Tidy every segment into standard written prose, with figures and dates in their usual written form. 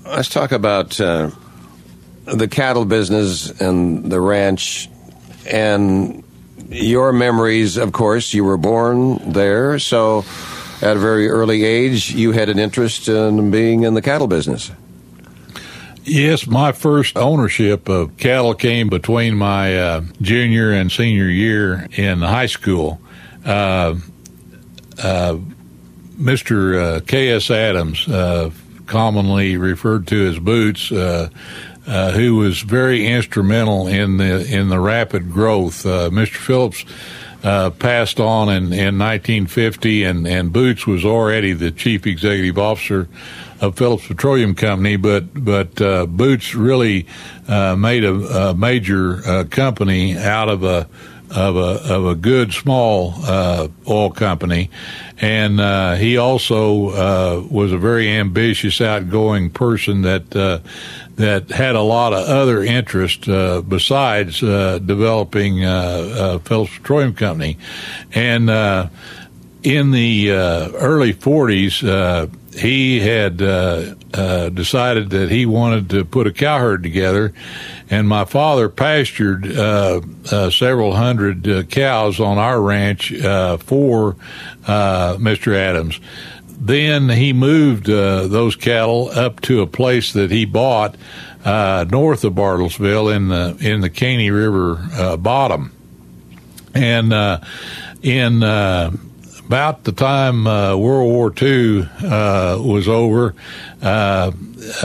let's talk about the cattle business and the ranch and your memories. Of course, you were born there, so at a very early age, you had an interest in being in the cattle business. Yes, my first ownership of cattle came between my junior and senior year in high school. Mr. K.S. Adams, commonly referred to as Boots, who was very instrumental in the rapid growth. Mr. Phillips passed on in 1950, and Boots was already the chief executive officer of Phillips Petroleum Company, but Boots really made a major company out of a good small oil company, and he also was a very ambitious, outgoing person that had a lot of other interest besides developing Phillips Petroleum Company, and in the early 40s. He had decided that he wanted to put a cow herd together, and my father pastured several hundred cows on our ranch for Mr. Adams. Then he moved those cattle up to a place that he bought north of Bartlesville in the Caney River bottom, and in about the time World War II was over, a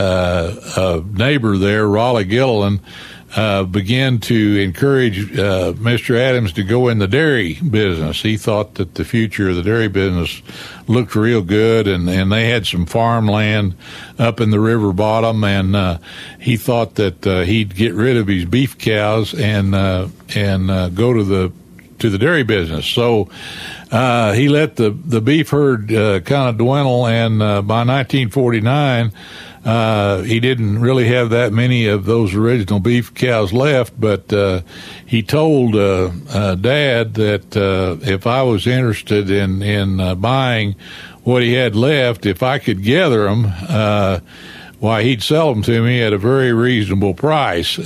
neighbor there, Raleigh Gilliland, began to encourage Mr. Adams to go in the dairy business. He thought that the future of the dairy business looked real good, and they had some farmland up in the river bottom, and he thought that he'd get rid of his beef cows and go to the dairy business. So he let the beef herd kind of dwindle, and by 1949, he didn't really have that many of those original beef cows left, but he told Dad that if I was interested in buying what he had left, if I could gather them, why, he'd sell them to me at a very reasonable price.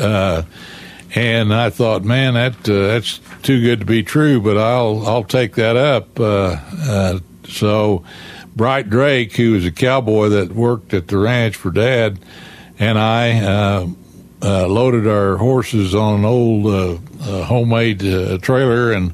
And I thought, man, that's too good to be true, but I'll take that up. So Bright Drake, who was a cowboy that worked at the ranch for Dad, and I loaded our horses on an old homemade trailer, and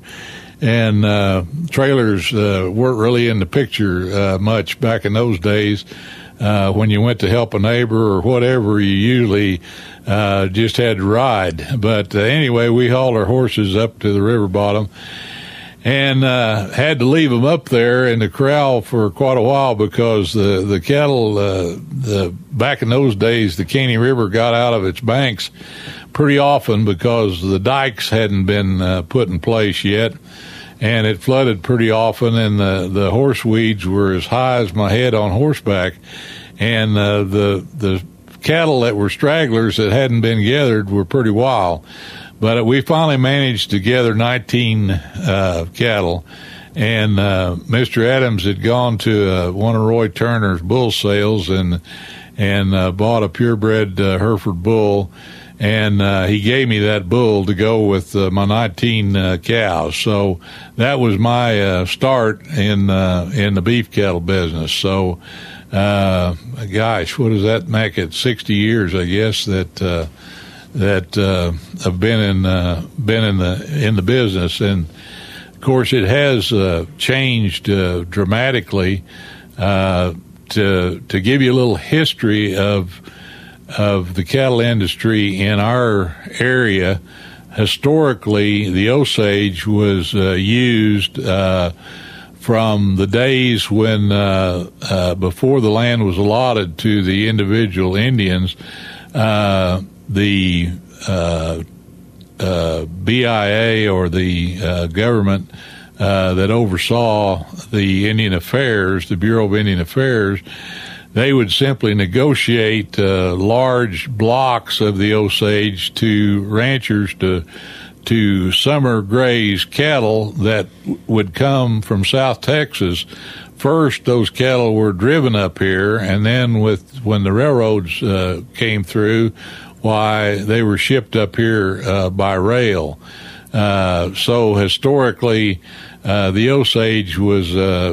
trailers weren't really in the picture much back in those days. When you went to help a neighbor or whatever, you usually just had to ride. But anyway, we hauled our horses up to the river bottom and had to leave them up there in the corral for quite a while because the cattle, back in those days, the Caney River got out of its banks pretty often because the dikes hadn't been put in place yet. And it flooded pretty often, and the horse weeds were as high as my head on horseback. And the cattle that were stragglers that hadn't been gathered were pretty wild. But we finally managed to gather 19 cattle. And Mr. Adams had gone to one of Roy Turner's bull sales and bought a purebred Hereford bull. And he gave me that bull to go with my 19 cows. So that was my start in the beef cattle business. So, gosh, what does that make it? 60 years, I guess, that I've been in the business. And of course, it has changed dramatically. To give you a little history of the cattle industry in our area, historically, the Osage was used from the days when, before the land was allotted to the individual Indians, the BIA, or the government that oversaw the Indian Affairs, the Bureau of Indian Affairs, they would simply negotiate large blocks of the Osage to ranchers to summer graze cattle that would come from South Texas first those cattle were driven up here, and then when the railroads came through, why they were shipped up here by rail. So historically, the Osage was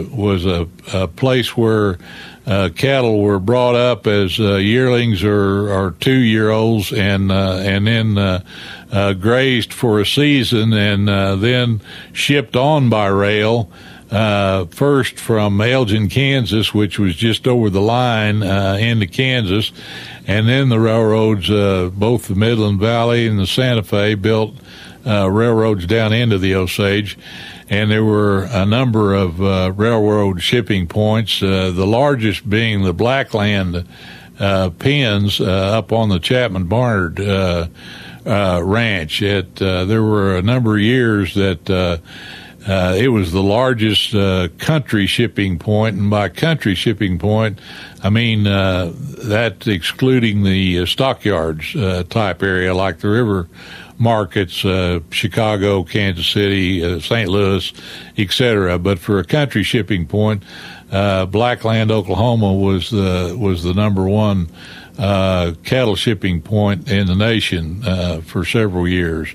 a place where cattle were brought up as yearlings or 2-year-olds, and then grazed for a season, and then shipped on by rail. First from Elgin, Kansas, which was just over the line into Kansas, and then the railroads, both the Midland Valley and the Santa Fe, built railroads down into the Osage, and there were a number of railroad shipping points, the largest being the Blackland pens up on the Chapman Barnard ranch. There were a number of years that it was the largest country shipping point, and by country shipping point, I mean that's excluding the stockyards type area like the river markets, Chicago, Kansas City, St. Louis, etc. But for a country shipping point, Blackland, Oklahoma was the number one cattle shipping point in the nation for several years.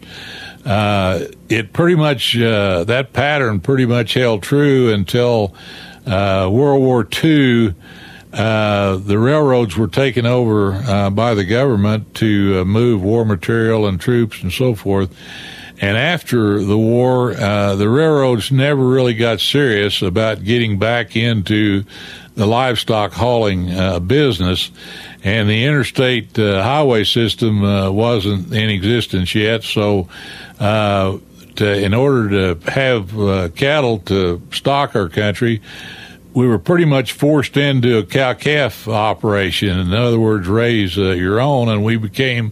It pretty much that pattern pretty much held true until World War II. The railroads were taken over by the government to move war material and troops and so forth. And after the war, the railroads never really got serious about getting back into the livestock hauling business, and the interstate highway system wasn't in existence yet. So in order to have cattle to stock our country, we were pretty much forced into a cow-calf operation. In other words, raise your own, and we became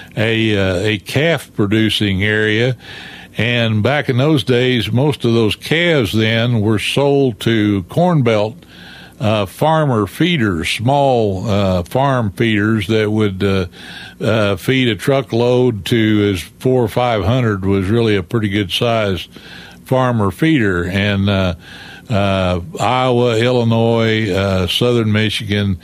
a calf-producing area. And back in those days, most of those calves then were sold to Corn Belt farmer feeders, small farm feeders that would feed a truckload to as 400 or 500 was really a pretty good size farmer feeder. And Iowa, Illinois, southern Michigan,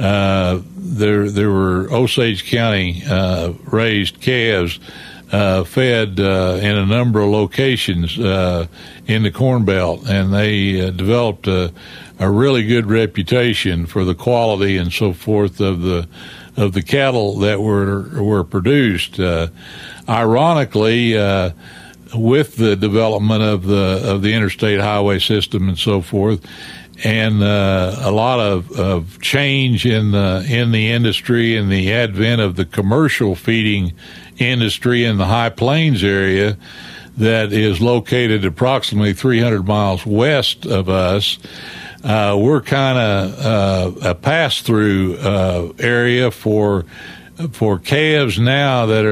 there were Osage County raised calves fed in a number of locations in the Corn Belt, and they developed a really good reputation for the quality and so forth of the cattle that were produced. Ironically, with the development of the interstate highway system and so forth, and a lot of change in the industry and the advent of the commercial feeding industry in the High Plains area that is located approximately 300 miles west of us. We're kind of a pass-through area for calves now that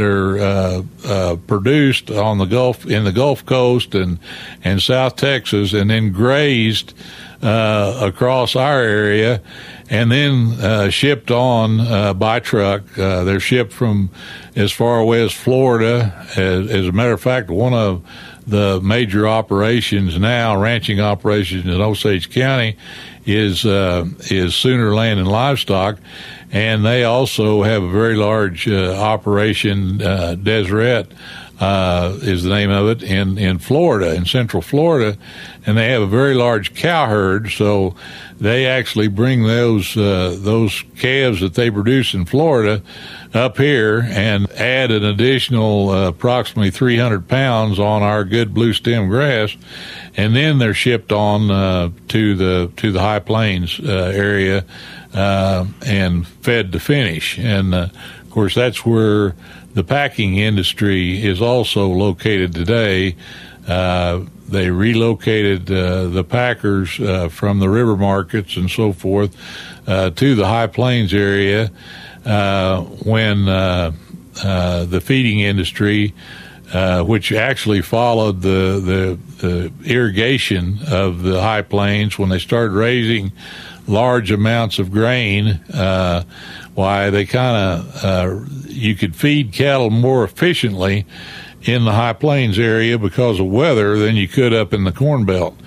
are produced on in the Gulf Coast and South Texas, and then grazed across our area, and then shipped on by truck. They're shipped from as far away as Florida. As a matter of fact, one of the major operations now, ranching operations in Osage County, is Sooner Land and Livestock, and they also have a very large operation. Deseret is the name of it in Florida, in Central Florida, and they have a very large cow herd. So they actually bring those calves that they produce in Florida up here and add an additional approximately 300 pounds on our good blue stem grass, and then they're shipped on to the High Plains area and fed to finish. And of course, that's where the packing industry is also located today. They relocated the packers from the river markets and so forth to the High Plains area when the feeding industry, which actually followed the irrigation of the High Plains, when they started raising large amounts of grain, why they kind of you could feed cattle more efficiently in the High Plains area because of weather than you could up in the Corn Belt.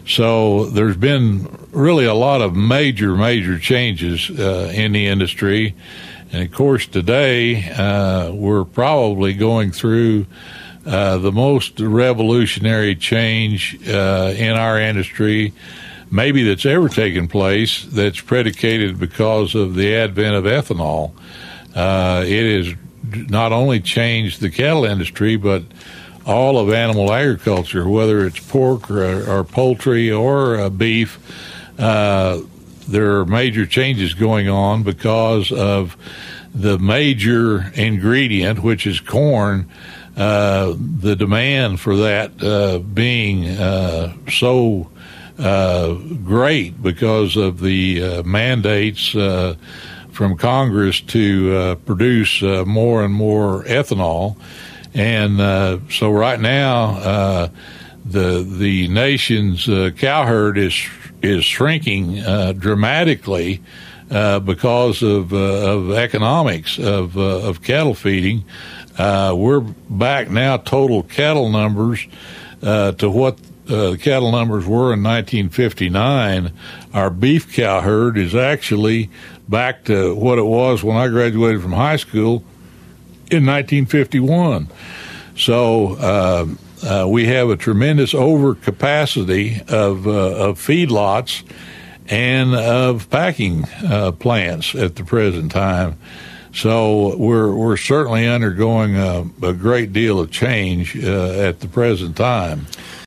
So there's been really a lot of major changes in the industry. And, of course, today we're probably going through the most revolutionary change in our industry maybe that's ever taken place, that's predicated because of the advent of ethanol. It has not only changed the cattle industry, but all of animal agriculture, whether it's pork or poultry or beef. There are major changes going on because of the major ingredient, which is corn, the demand for that being so great because of the mandates from Congress to produce more and more ethanol. And so right now, the nation's cow herd is shrinking dramatically because of economics of cattle feeding. We're back now total cattle numbers to what the cattle numbers were in 1959. Our beef cow herd is actually back to what it was when I graduated from high school in 1951. So we have a tremendous overcapacity of feedlots and of packing plants at the present time. So we're certainly undergoing a great deal of change at the present time.